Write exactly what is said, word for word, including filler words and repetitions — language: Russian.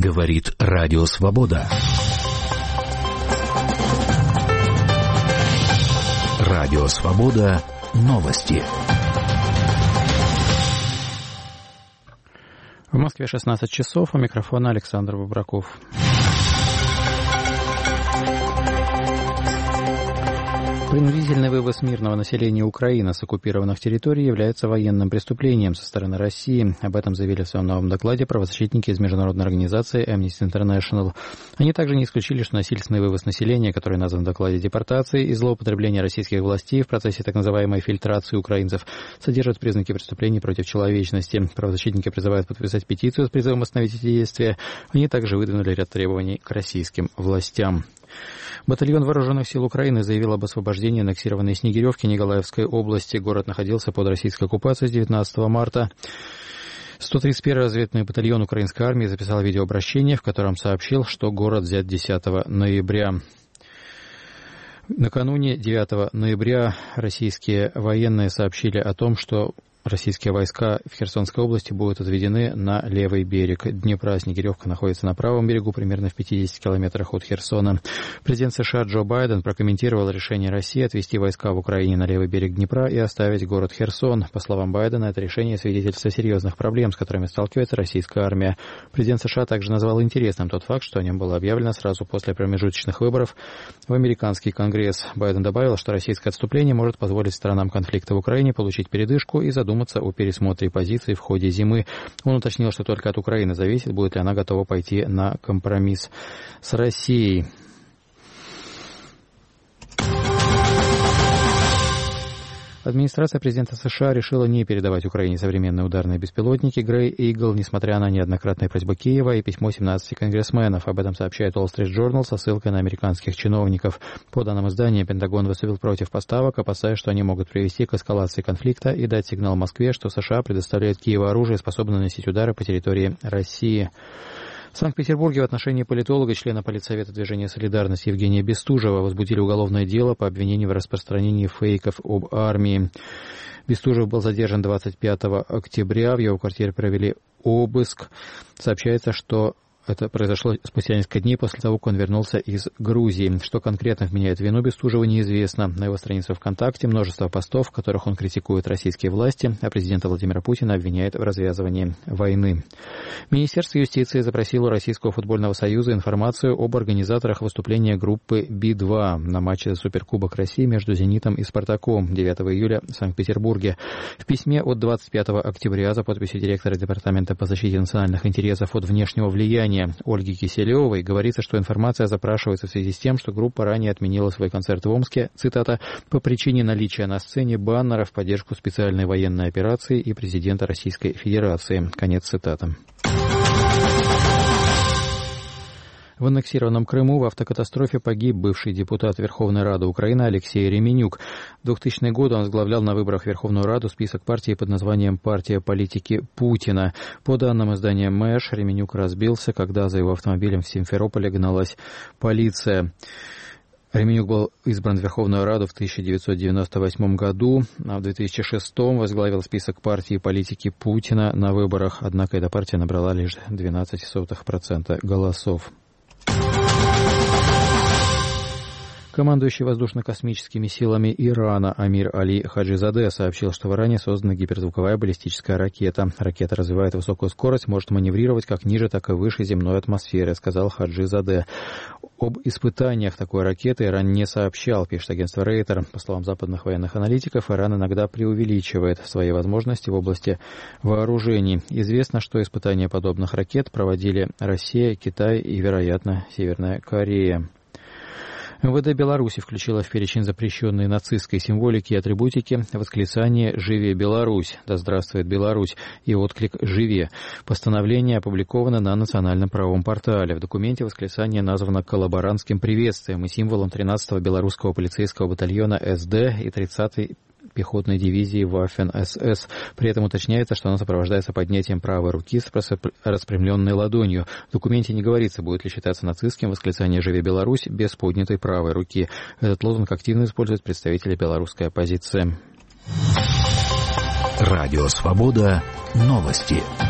Говорит Радио Свобода. Радио Свобода. Новости. В Москве шестнадцать часов. У микрофона Александр Выбраков. Принудительный вывоз мирного населения Украины с оккупированных территорий является военным преступлением со стороны России. Об этом заявили в своем новом докладе правозащитники из международной организации Amnesty International. Они также не исключили, что насильственный вывоз населения, который назван в докладе депортацией, и злоупотребление российских властей в процессе так называемой фильтрации украинцев содержат признаки преступлений против человечности. Правозащитники призывают подписать петицию с призывом остановить эти действия. Они также выдвинули ряд требований к российским властям. Батальон Вооруженных сил Украины заявил об освобождении аннексированной Снегиревки Николаевской области. Город находился под российской оккупацией с девятнадцатого марта. сто тридцать первый разведывательный батальон украинской армии записал видеообращение, в котором сообщил, что город взят десятого ноября. Накануне девятого ноября российские военные сообщили о том, что российские войска в Херсонской области будут отведены на левый берег Днепра. Снегиревка находится на правом берегу, примерно в пятидесяти километрах от Херсона. Президент США Джо Байден прокомментировал решение России отвести войска в Украине на левый берег Днепра и оставить город Херсон. По словам Байдена, это решение свидетельствует о серьезных проблем, с которыми сталкивается российская армия. Президент США также назвал интересным тот факт, что о нем было объявлено сразу после промежуточных выборов в американский Конгресс. Байден добавил, что российское отступление может позволить странам конфликта в Украине получить передышку и задуматься о пересмотре позиций в ходе зимы. Он уточнил, что только от Украины зависит, будет ли она готова пойти на компромисс с Россией. Администрация президента США решила не передавать Украине современные ударные беспилотники Grey Eagle, несмотря на неоднократные просьбы Киева и письмо семнадцати конгрессменов. Об этом сообщает Wall Street Journal со ссылкой на американских чиновников. По данным издания, Пентагон выступил против поставок, опасаясь, что они могут привести к эскалации конфликта и дать сигнал Москве, что США предоставляет Киеву оружие, способное наносить удары по территории России. В Санкт-Петербурге в отношении политолога, члена Политсовета движения «Солидарность» Евгения Бестужева возбудили уголовное дело по обвинению в распространении фейков об армии. Бестужев был задержан двадцать пятого октября. В его квартире провели обыск. Сообщается, что это произошло спустя несколько дней после того, как он вернулся из Грузии. Что конкретно вменяет вину Бестужева, неизвестно. На его странице ВКонтакте множество постов, в которых он критикует российские власти, а президента Владимира Путина обвиняет в развязывании войны. Министерство юстиции запросило у Российского футбольного союза информацию об организаторах выступления группы Би два на матче за Суперкубок России между «Зенитом» и «Спартаком» девятого июля в Санкт-Петербурге. В письме от двадцать пятого октября за подписью директора Департамента по защите национальных интересов от внешнего влияния Ольги Киселевой говорится, что информация запрашивается в связи с тем, что группа ранее отменила свой концерт в Омске, цитата, по причине наличия на сцене баннера в поддержку специальной военной операции и президента Российской Федерации. Конец цитаты. В аннексированном Крыму в автокатастрофе погиб бывший депутат Верховной Рады Украины Алексей Ременюк. В двухтысячные годы он возглавлял на выборах в Верховную Раду список партии под названием «Партия политики Путина». По данным издания Мэш, Ременюк разбился, когда за его автомобилем в Симферополе гналась полиция. Ременюк был избран в Верховную Раду в тысяча девятьсот девяносто восьмом году, а в две тысячи шестом возглавил список партии политики Путина на выборах, однако эта партия набрала лишь двенадцать сотых процента голосов. Командующий воздушно-космическими силами Ирана Амир Али Хаджизаде сообщил, что в Иране создана гиперзвуковая баллистическая ракета. Ракета развивает высокую скорость, может маневрировать как ниже, так и выше земной атмосферы, сказал Хаджизаде. Об испытаниях такой ракеты Иран не сообщал, пишет агентство Рейтер. По словам западных военных аналитиков, Иран иногда преувеличивает свои возможности в области вооружений. Известно, что испытания подобных ракет проводили Россия, Китай и, вероятно, Северная Корея. эм вэ дэ Беларуси включила в перечень запрещенной нацистской символики и атрибутики восклицание «Живе Беларусь!» «Да здравствует Беларусь!» и отклик «Живе!». Постановление опубликовано на национальном правовом портале. В документе восклицание названо коллаборантским приветствием и символом тринадцатого белорусского полицейского батальона эс дэ и тридцатой пехотной дивизии Waffen-эс эс. При этом уточняется, что оно сопровождается поднятием правой руки с распрямленной ладонью. В документе не говорится, будет ли считаться нацистским восклицание «Живе Беларусь» без поднятой правой руки. Этот лозунг активно используют представители белорусской оппозиции. Радио Свобода. Новости.